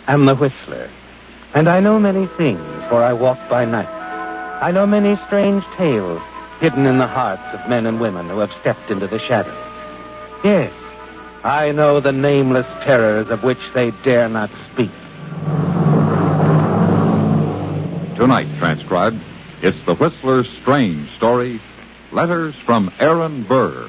am the Whistler, and I know many things, for I walk by night. I know many strange tales hidden in the hearts of men and women who have stepped into the shadows. Yes, I know the nameless terrors of which they dare not speak. Tonight, transcribed, it's the Whistler's strange story, Letters from Aaron Burr.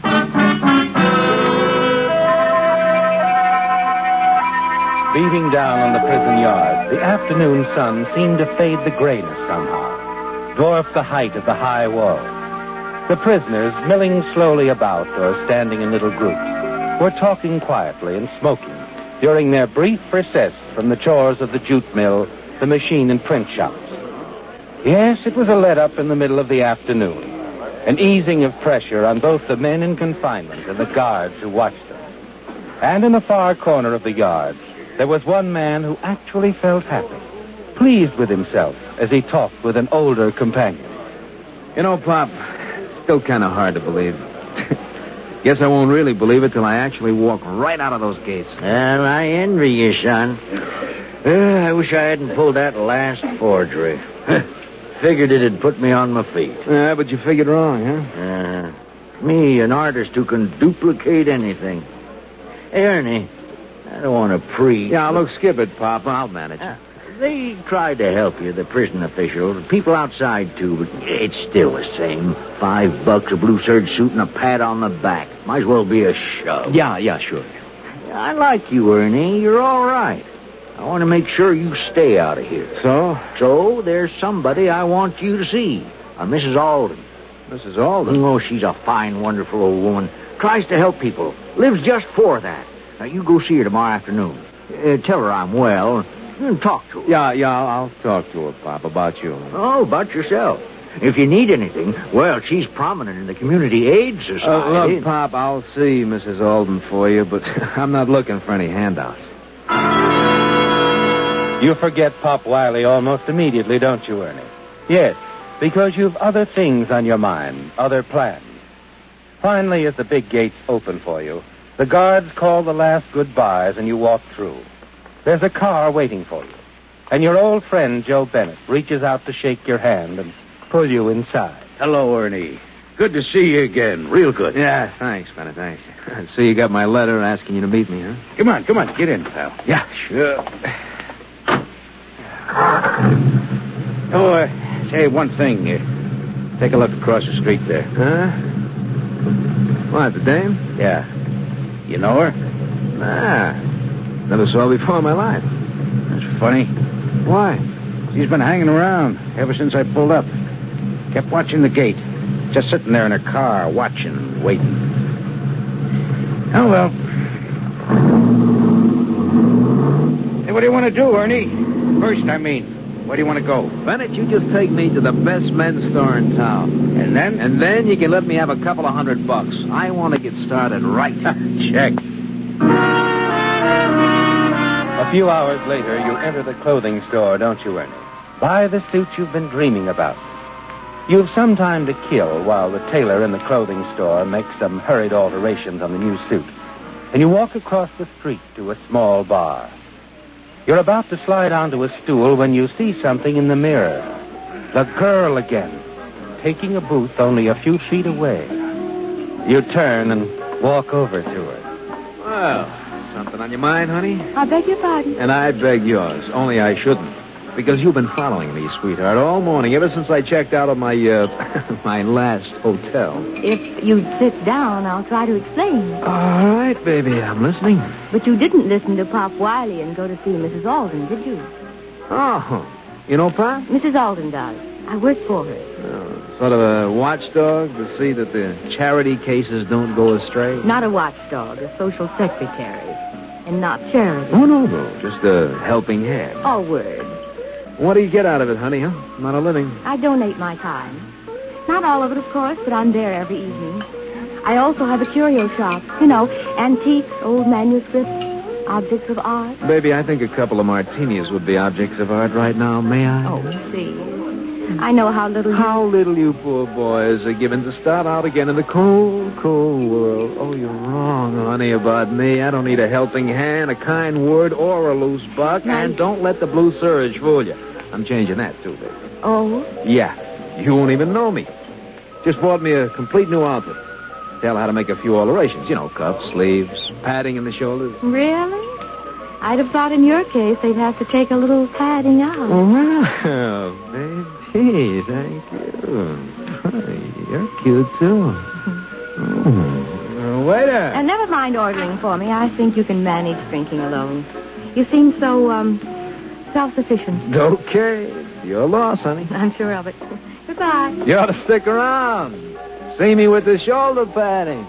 Beating down on the prison yard, the afternoon sun seemed to fade the grayness somehow, dwarf the height of the high wall. The prisoners, milling slowly about or standing in little groups, were talking quietly and smoking during their brief recess from the chores of the jute mill, the machine and print shops. Yes, it was a let-up in the middle of the afternoon, an easing of pressure on both the men in confinement and the guards who watched them. And in a far corner of the yard, there was one man who actually felt happy, pleased with himself as he talked with an older companion. You know, Pop, it's still kind of hard to believe. Guess I won't really believe it till I actually walk right out of those gates. Well, I envy you, son. I wish I hadn't pulled that last forgery. Figured it'd put me on my feet. Yeah, but you figured wrong, huh? Me, an artist who can duplicate anything. Hey, Ernie, I don't want to preach. Yeah, look, skip it, Pop. I'll manage. They tried to help you, the prison officials. People outside, too, but it's still the same. $5, a blue serge suit, and a pat on the back. Might as well be a show. Yeah, sure. I like you, Ernie. You're all right. I want to make sure you stay out of here. So? So, there's somebody I want you to see. Mrs. Alden. Mrs. Alden? Oh, she's a fine, wonderful old woman. Tries to help people. Lives just for that. Now, you go see her tomorrow afternoon. Tell her I'm well. And talk to her. Yeah, I'll talk to her, Pop, about you. Oh, about yourself. If you need anything, well, she's prominent in the Community Aid Society. Look, Pop, I'll see Mrs. Alden for you, but I'm not looking for any handouts. You forget Pop Wiley almost immediately, don't you, Ernie? Yes, because you've other things on your mind, other plans. Finally, as the big gates open for you, the guards call the last goodbyes and you walk through. There's a car waiting for you, and your old friend, Joe Bennett, reaches out to shake your hand and pull you inside. Hello, Ernie. Good to see you again. Real good. Yeah, thanks, Bennett, thanks. So you got my letter asking you to meet me, huh? Come on, get in, pal. Yeah, sure. Oh, say one thing. Take a look across the street there. Huh? What, the dame? Yeah. You know her? Never saw her before in my life. That's funny. Why? She's been hanging around ever since I pulled up. Kept watching the gate. Just sitting there in her car, watching, waiting. Oh, well. Hey, what do you want to do, Ernie? First, I mean. Where do you want to go? Bennett, you just take me to the best men's store in town. And then? And then you can let me have a couple of $100. I want to get started right. Check. A few hours later, you enter the clothing store, don't you, Ernie? Buy the suit you've been dreaming about. You've some time to kill while the tailor in the clothing store makes some hurried alterations on the new suit. And you walk across the street to a small bar. You're about to slide onto a stool when you see something in the mirror. The girl again, taking a booth only a few feet away. You turn and walk over to her. Well, something on your mind, honey? I beg your pardon. And I beg yours, only I shouldn't. Because you've been following me, sweetheart, all morning, ever since I checked out of my, my last hotel. If you'd sit down, I'll try to explain. All right, baby, I'm listening. But you didn't listen to Pop Wiley and go to see Mrs. Alden, did you? Oh, you know Pop? Mrs. Alden does. I work for her. Sort of a watchdog to see that the charity cases don't go astray? Not a watchdog, a social secretary. And not charity. Oh, no, just a helping hand. All words. What do you get out of it, honey, huh? Not a living. I donate my time. Not all of it, of course, but I'm there every evening. I also have a curio shop. You know, antiques, old manuscripts, objects of art. Baby, I think a couple of martinis would be objects of art right now, may I? Oh, see. I know how little you... How little you poor boys are given to start out again in the cold, cold world. Oh, you're wrong, honey, about me. I don't need a helping hand, a kind word, or a loose buck. And don't let the blue surge fool you. I'm changing that, too, baby. Oh? Yeah. You won't even know me. Just bought me a complete new outfit. Tell how to make a few alterations. You know, cuffs, sleeves, padding in the shoulders. Really? I'd have thought in your case they'd have to take a little padding out. Oh, baby, thank you. You're cute, too. Waiter. And never mind ordering for me. I think you can manage drinking alone. You seem so, self-sufficient. Okay. Your loss, honey. I'm sure of it. Goodbye. You ought to stick around. See me with the shoulder padding.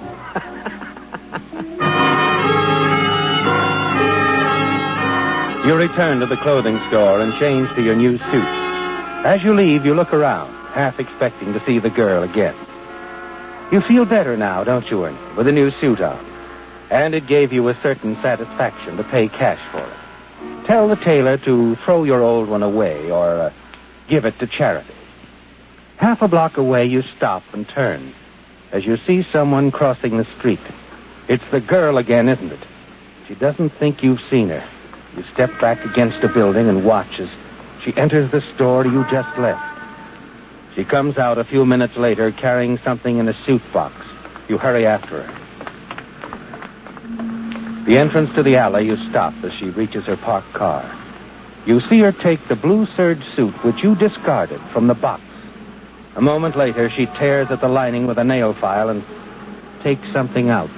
You return to the clothing store and change to your new suit. As you leave, you look around, half expecting to see the girl again. You feel better now, don't you, Ernie, with a new suit on? And it gave you a certain satisfaction to pay cash for it. Tell the tailor to throw your old one away or give it to charity. Half a block away, you stop and turn as you see someone crossing the street. It's the girl again, isn't it? She doesn't think you've seen her. You step back against a building and watch as she enters the store you just left. She comes out a few minutes later carrying something in a suit box. You hurry after her. The entrance to the alley, you stop as she reaches her parked car. You see her take the blue serge suit which you discarded from the box. A moment later, she tears at the lining with a nail file and takes something out.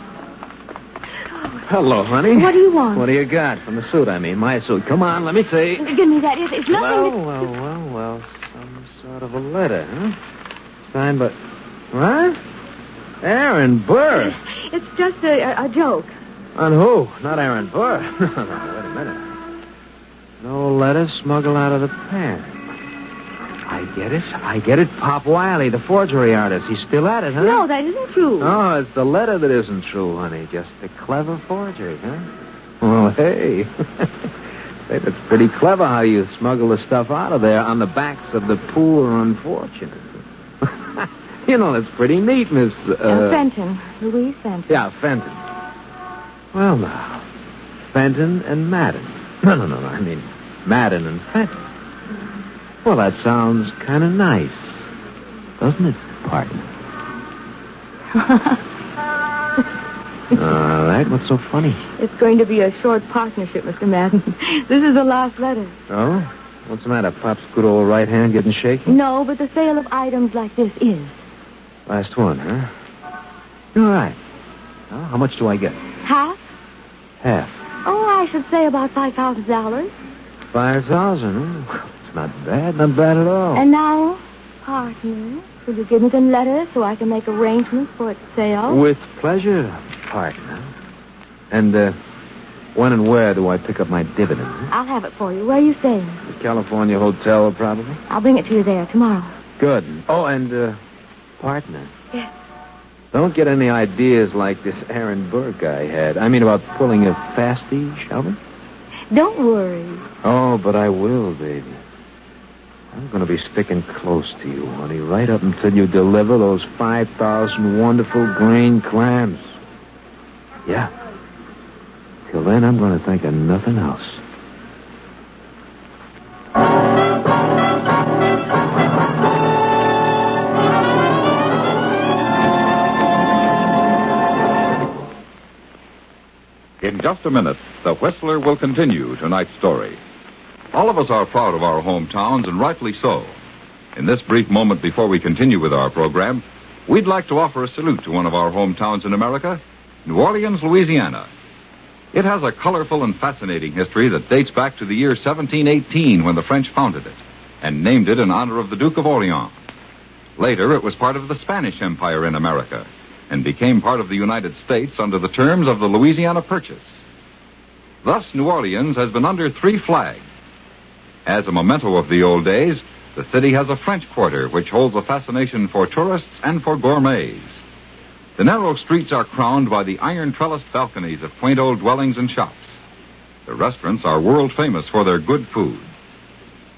Hello, honey. What do you want? What do you got? From the suit, I mean. My suit. Come on, let me see. Give me that. It's nothing. Well. Some sort of a letter, huh? Signed by... What? Aaron Burr. It's just a joke. On who? Not Aaron Burr. Wait a minute. No letter smuggled out of the pen. I get it. Pop Wiley, the forgery artist. He's still at it, huh? No, that isn't true. Oh, it's the letter that isn't true, honey. Just a clever forgery, huh? Well, hey. Say, that's pretty clever how you smuggle the stuff out of there on the backs of the poor unfortunate. You know, that's pretty neat, Miss... Fenton. Louise Fenton. Yeah, Fenton. Well, now. Fenton and Madden. No. I mean, Madden and Fenton. Well, that sounds kind of nice, doesn't it, partner? All right, what's so funny? It's going to be a short partnership, Mr. Madden. This is the last letter. Oh? What's the matter? Pop's good old right hand getting shaky? No, but the sale of items like this is. Last one, huh? All right. Well, how much do I get? Half? Half. Oh, I should say about $5,000. $5,000, huh? It's not bad at all. And now, partner, will you give me the letter so I can make arrangements for its sale? With pleasure, partner. And, when and where do I pick up my dividend? Huh? I'll have it for you. Where are you staying? The California Hotel, probably. I'll bring it to you there tomorrow. Good. Oh, and, partner. Yes. Don't get any ideas like this Aaron Burr guy had. I mean, about pulling a fastie, shall we? Don't worry. Oh, but I will, baby. I'm going to be sticking close to you, honey, right up until you deliver those 5,000 wonderful green clams. Yeah. Till then, I'm going to think of nothing else. In just a minute, the Whistler will continue tonight's story. All of us are proud of our hometowns, and rightly so. In this brief moment before we continue with our program, we'd like to offer a salute to one of our hometowns in America, New Orleans, Louisiana. It has a colorful and fascinating history that dates back to the year 1718 when the French founded it and named it in honor of the Duke of Orleans. Later, it was part of the Spanish Empire in America and became part of the United States under the terms of the Louisiana Purchase. Thus, New Orleans has been under 3 flags. As a memento of the old days, the city has a French Quarter which holds a fascination for tourists and for gourmets. The narrow streets are crowned by the iron trellised balconies of quaint old dwellings and shops. The restaurants are world famous for their good food.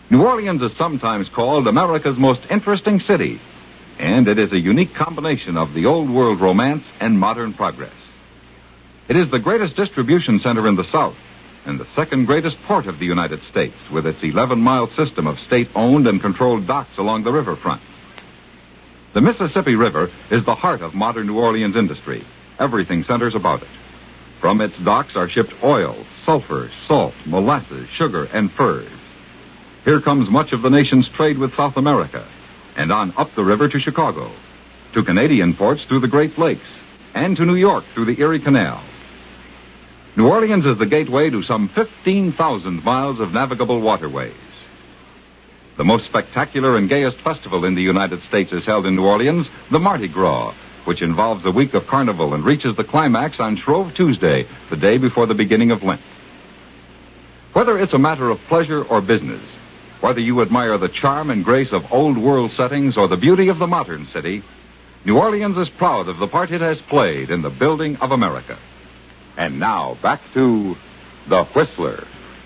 New Orleans is sometimes called America's most interesting city, and it is a unique combination of the old world romance and modern progress. It is the greatest distribution center in the South and the second greatest port of the United States, with its 11-mile system of state-owned and controlled docks along the riverfront. The Mississippi River is the heart of modern New Orleans industry. Everything centers about it. From its docks are shipped oil, sulfur, salt, molasses, sugar, and furs. Here comes much of the nation's trade with South America, and on up the river to Chicago, to Canadian ports through the Great Lakes, and to New York through the Erie Canal. New Orleans is the gateway to some 15,000 miles of navigable waterways. The most spectacular and gayest festival in the United States is held in New Orleans, the Mardi Gras, which involves a week of carnival and reaches the climax on Shrove Tuesday, the day before the beginning of Lent. Whether it's a matter of pleasure or business, whether you admire the charm and grace of old world settings or the beauty of the modern city, New Orleans is proud of the part it has played in the building of America. And now, back to The Whistler.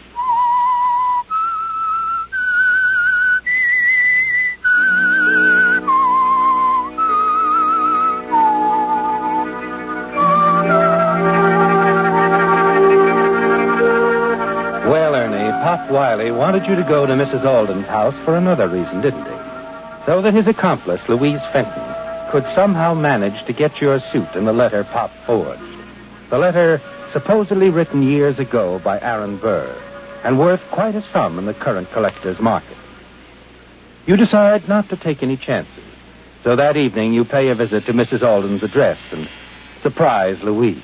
Well, Ernie, Pop Wiley wanted you to go to Mrs. Alden's house for another reason, didn't he? So that his accomplice, Louise Fenton, could somehow manage to get your suit and the letter Pop forged. The letter supposedly written years ago by Aaron Burr and worth quite a sum in the current collector's market. You decide not to take any chances. So that evening you pay a visit to Mrs. Alden's address and surprise Louise.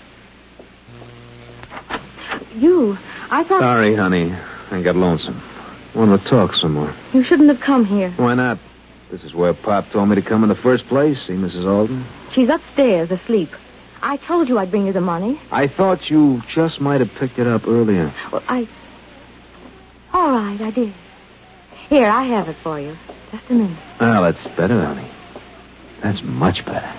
I thought... Sorry, honey. I got lonesome. Want to talk some more. You shouldn't have come here. Why not? This is where Pop told me to come in the first place, see Mrs. Alden. She's upstairs asleep. I told you I'd bring you the money. I thought you just might have picked it up earlier. Well, All right, I did. Here, I have it for you. Just a minute. Well, that's better, honey. That's much better.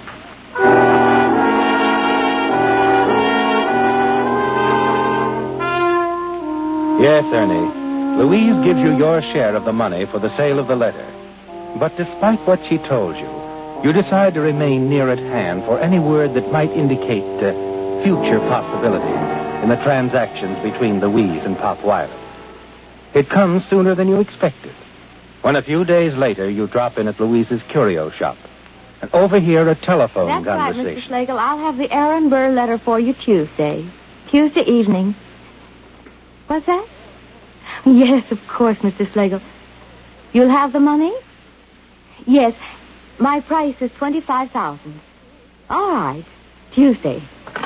Yes, Ernie. Louise gives you your share of the money for the sale of the letter. But despite what she told you, you decide to remain near at hand for any word that might indicate future possibilities in the transactions between Louise and Pop Wiley. It comes sooner than you expected, when a few days later you drop in at Louise's curio shop and overhear a telephone That's right, conversation. Mr. Schlegel. I'll have the Aaron Burr letter for you Tuesday evening. What's that? Yes, of course, Mr. Schlegel. You'll have the money? Yes. My price is $25,000. All right. Tuesday.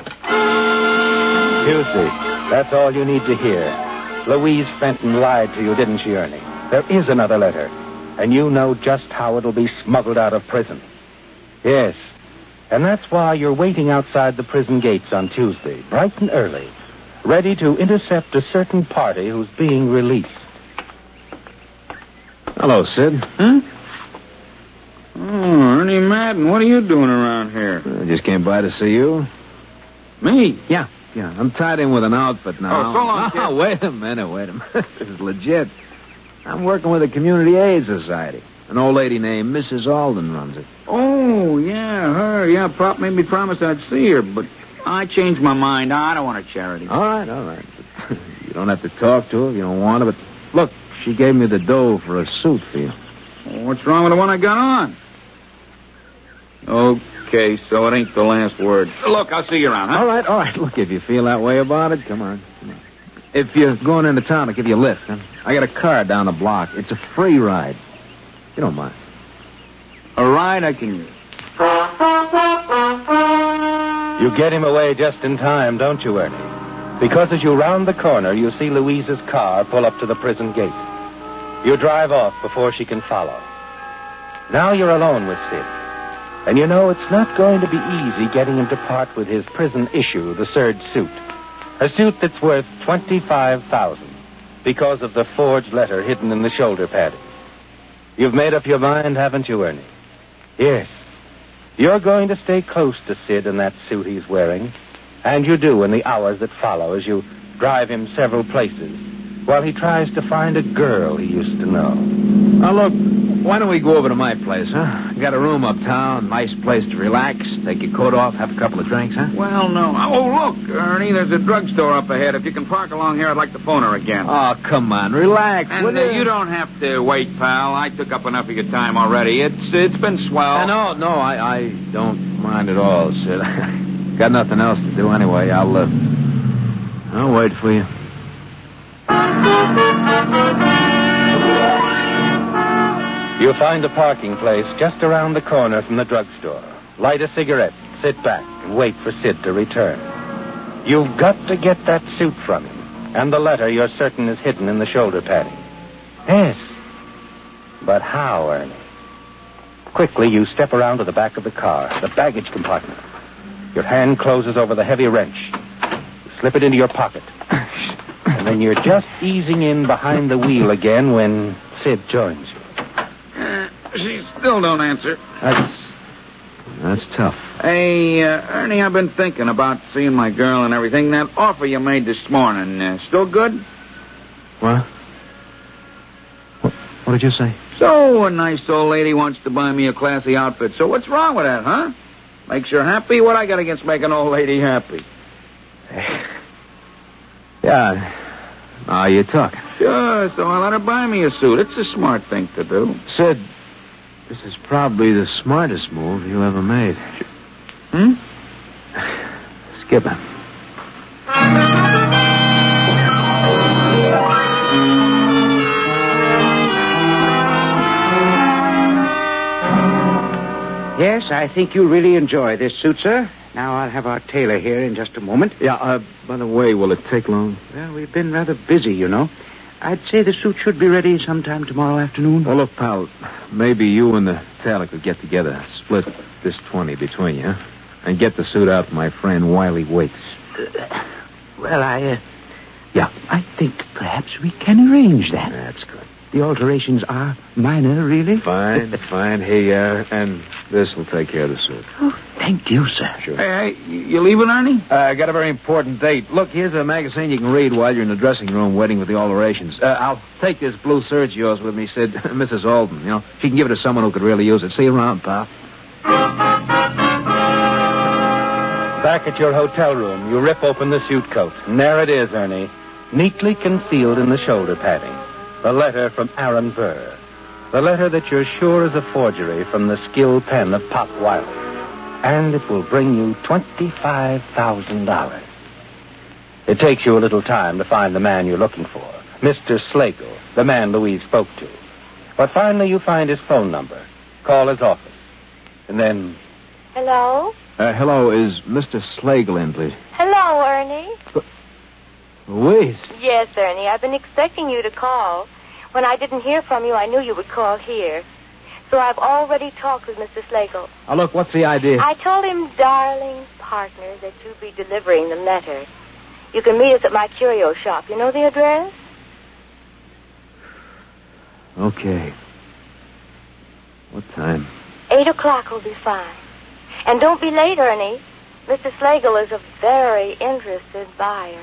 Tuesday. That's all you need to hear. Louise Fenton lied to you, didn't she, Ernie? There is another letter, and you know just how it'll be smuggled out of prison. Yes, and that's why you're waiting outside the prison gates on Tuesday, bright and early, ready to intercept a certain party who's being released. Hello, Sid. Huh? Oh, Ernie Madden, what are you doing around here? I just came by to see you. Me? Yeah. I'm tied in with an outfit now. Oh, so long, kid. Oh, wait a minute. This is legit. I'm working with a community aid society. An old lady named Mrs. Alden runs it. Oh, yeah, her. Yeah, Pop made me promise I'd see her, but I changed my mind. I don't want a charity. All right. But you don't have to talk to her if you don't want to, but look, she gave me the dough for a suit for you. Well, what's wrong with the one I got on? Okay, so it ain't the last word. Look, I'll see you around, huh? All right. Look, if you feel that way about it, come on. If you're going into town, I'll give you a lift. Huh? I got a car down the block. It's a free ride. You don't mind. A ride I can use. You get him away just in time, don't you, Ernie? Because as you round the corner, you see Louise's car pull up to the prison gate. You drive off before she can follow. Now you're alone with Sid. And you know it's not going to be easy getting him to part with his prison issue, the serge suit. A suit that's worth $25,000 because of the forged letter hidden in the shoulder padding. You've made up your mind, haven't you, Ernie? Yes. You're going to stay close to Sid in that suit he's wearing. And you do in the hours that follow as you drive him several places, while he tries to find a girl he used to know. Now, look, why don't we go over to my place, huh? Got a room uptown, nice place to relax, take your coat off, have a couple of drinks, huh? Well, no. Oh, look, Ernie, there's a drugstore up ahead. If you can park along here, I'd like to phone her again. Oh, come on, relax. And will you don't have to wait, pal. I took up enough of your time already. It's been swell. No, I don't mind at all, Sid. Got nothing else to do anyway. I'll wait for you. You find a parking place just around the corner from the drugstore. Light a cigarette, sit back, and wait for Sid to return. You've got to get that suit from him, and the letter you're certain is hidden in the shoulder padding. Yes. But how, Ernie? Quickly, you step around to the back of the car, the baggage compartment. Your hand closes over the heavy wrench. You slip it into your pocket. And then you're just easing in behind the wheel again when Sid joins you. She still don't answer. That's tough. Hey, Ernie, I've been thinking about seeing my girl and everything. That offer you made this morning, still good? What? What did you say? So, a nice old lady wants to buy me a classy outfit. So what's wrong with that, huh? Makes her happy? What I got against making an old lady happy? Yeah. Now you're talking. Sure, so I let her buy me a suit. It's a smart thing to do. Sid, this is probably the smartest move you ever made. Skip it. Yes, I think you'll really enjoy this suit, sir. Now, I'll have our tailor here in just a moment. Yeah, by the way, will it take long? Well, we've been rather busy, you know. I'd say the suit should be ready sometime tomorrow afternoon. Well, look, pal, maybe you and the tailor could get together, split this 20 between you, huh? And get the suit out to my friend Wiley Waits. Well, I think perhaps we can arrange that. That's good. The alterations are minor, really. Fine. Here, and this will take care of the suit. Oh, thank you, sir. Sure. Hey, you leaving, Ernie? I got a very important date. Look, here's a magazine you can read while you're in the dressing room waiting for the alterations. I'll take this blue serge of yours with me, Sid. Mrs. Alden, you know. She can give it to someone who could really use it. See you around, pal. Back at your hotel room, you rip open the suit coat. And there it is, Ernie, neatly concealed in the shoulder padding. The letter from Aaron Burr. The letter that you're sure is a forgery from the skilled pen of Pop Wiley. And it will bring you $25,000. It takes you a little time to find the man you're looking for, Mr. Slagle, the man Louise spoke to. But finally you find his phone number. Call his office. And then... Hello? Hello, is Mr. Slagle in, please? Hello, Ernie. Louise? Yes, Ernie. I've been expecting you to call. When I didn't hear from you, I knew you would call here. So I've already talked with Mr. Slagle. Oh, look, what's the idea? I told him, darling partner, that you'd be delivering the letter. You can meet us at my curio shop. You know the address? Okay. What time? 8 o'clock will be fine. And don't be late, Ernie. Mr. Slagle is a very interested buyer.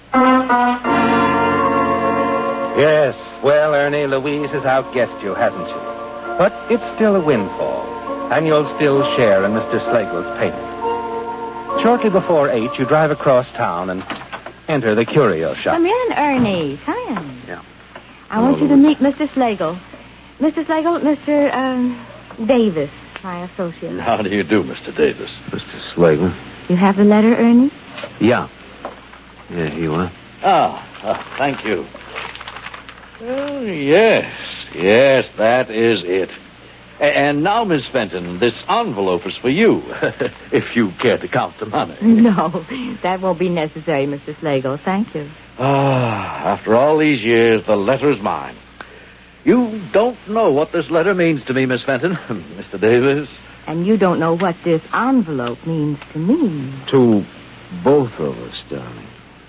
Yes, well, Ernie, Louise has outguessed you, hasn't she? But it's still a windfall, and you'll still share in Mr. Slagle's payment. Shortly before 8, you drive across town and enter the curio shop. Come in, Ernie. Come in. Yeah. I want you to meet Mr. Slagle. Mr. Slagle, Mr. Davis, my associate. How do you do, Mr. Davis? Mr. Slagle? You have the letter, Ernie? Yeah. Yeah, here you are. Thank you. Oh, yes, that is it. And now, Miss Fenton, this envelope is for you, if you care to count the money. No, that won't be necessary, Mr. Slagle. Thank you. After all these years, the letter is mine. You don't know what this letter means to me, Miss Fenton. Mr. Davis. And you don't know what this envelope means to me. To both of us, darling.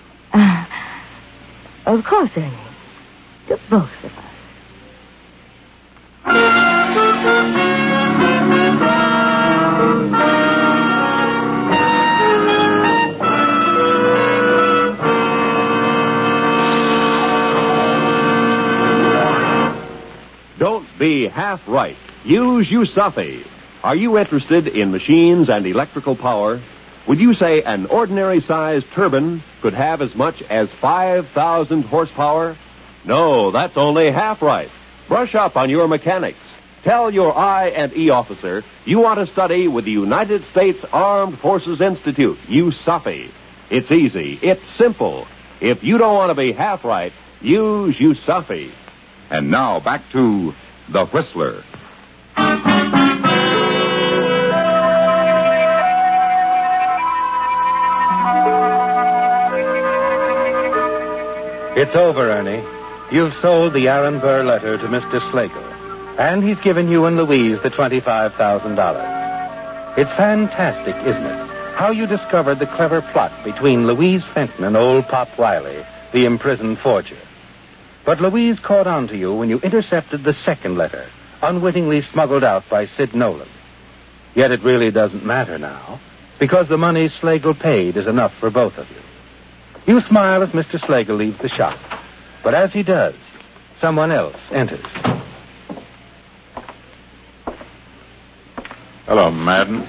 Of course, Ernie. To both of us. be half right. Use Usafi. Are you interested in machines and electrical power? Would you say an ordinary-sized turbine could have as much as 5,000 horsepower? No, that's only half right. Brush up on your mechanics. Tell your I&E officer you want to study with the United States Armed Forces Institute, USAFI. It's easy. It's simple. If you don't want to be half right, use USAFI. And now back to The Whistler. It's over, Ernie. You've sold the Aaron Burr letter to Mr. Slagle. And he's given you and Louise the $25,000. It's fantastic, isn't it? How you discovered the clever plot between Louise Fenton and old Pop Wiley, the imprisoned forger. But Louise caught on to you when you intercepted the second letter, unwittingly smuggled out by Sid Nolan. Yet it really doesn't matter now, because the money Slagle paid is enough for both of you. You smile as Mr. Slagle leaves the shop. But as he does, someone else enters. Hello, Madden.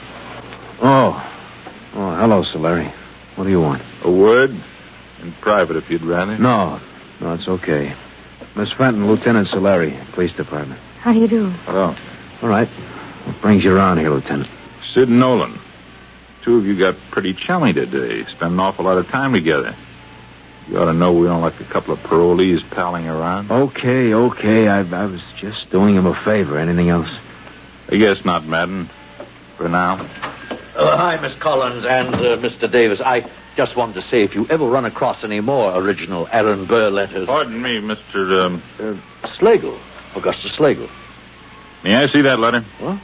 Hello, Solari. What do you want? A word? In private, if you'd rather. No, it's okay. Miss Fenton, Lieutenant Solari, Police Department. How do you do? Hello. All right. What brings you around here, Lieutenant? Sid Nolan. Two of you got pretty chummy today. Spend an awful lot of time together. You ought to know we don't like a couple of parolees palling around. Okay. I was just doing him a favor. Anything else? I guess not, Madden. For now. Hi, Miss Collins and Mr. Davis. I just wanted to say if you ever run across any more original Aaron Burr letters... Pardon me, Mr. Slagle. Augustus Slagle. May I see that letter? What?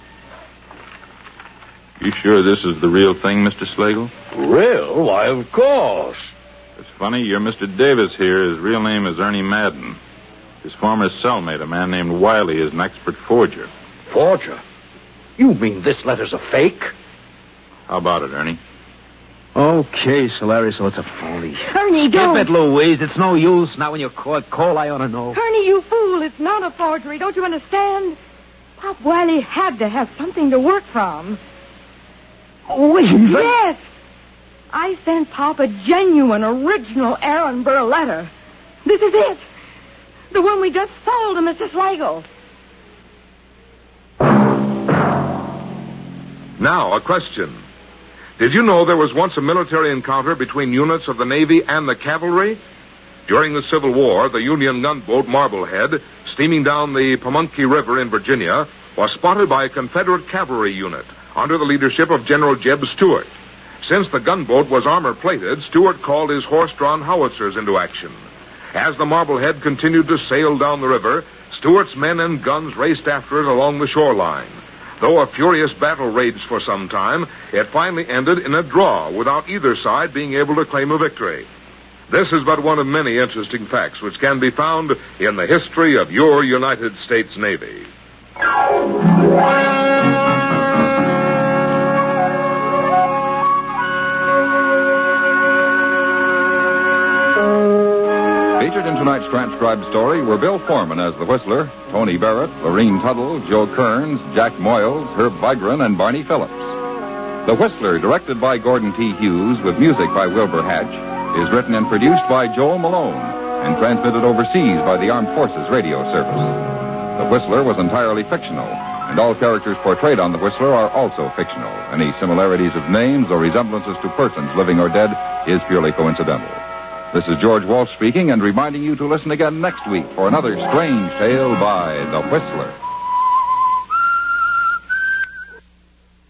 You sure this is the real thing, Mr. Slagle? Real? Why, of course. It's funny, your Mr. Davis here, his real name is Ernie Madden. His former cellmate, a man named Wiley, is an expert forger. Forger? You mean this letter's a fake? How about it, Ernie? Okay, Solari, so it's a phony. Ernie, don't. Skip it, Louise. It's no use. Now when you're caught cold, I ought to know. Ernie, you fool. It's not a forgery. Don't you understand? Pop Wiley had to have something to work from. Wait. Yes. I sent Pop a genuine, original Aaron Burr letter. This is it. The one we just sold to Mr. Slagle. Now, a question. Did you know there was once a military encounter between units of the Navy and the cavalry? During the Civil War, the Union gunboat Marblehead, steaming down the Pamunkey River in Virginia, was spotted by a Confederate cavalry unit under the leadership of General Jeb Stuart. Since the gunboat was armor-plated, Stuart called his horse-drawn howitzers into action. As the Marblehead continued to sail down the river, Stuart's men and guns raced after it along the shoreline. Though a furious battle raged for some time, it finally ended in a draw without either side being able to claim a victory. This is but one of many interesting facts which can be found in the history of your United States Navy. Featured in tonight's transcribed story were Bill Foreman as the Whistler, Tony Barrett, Lorene Tuttle, Joe Kearns, Jack Moyles, Herb Vigran, and Barney Phillips. The Whistler, directed by Gordon T. Hughes with music by Wilbur Hatch, is written and produced by Joel Malone and transmitted overseas by the Armed Forces Radio Service. The Whistler was entirely fictional, and all characters portrayed on The Whistler are also fictional. Any similarities of names or resemblances to persons living or dead is purely coincidental. This is George Walsh speaking and reminding you to listen again next week for another strange tale by The Whistler.